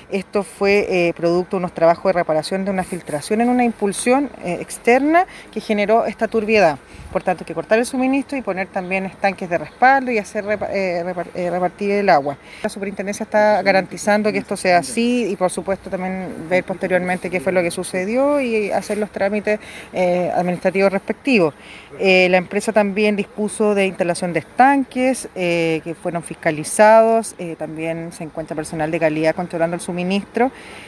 Esto fue producto de unos trabajos de reparación de una filtración en una impulsión externa que generó esta turbiedad. Por tanto, hay que cortar el suministro y poner también estanques de respaldo y hacer repartir el agua. La superintendencia está garantizando que esto sea así y por supuesto también ver posteriormente qué fue lo que sucedió y hacer los trámites administrativos respectivos. La empresa también dispuso de instalación de estanques que fueron fiscalizados, también se encuentra personal de calidad controlando el suministro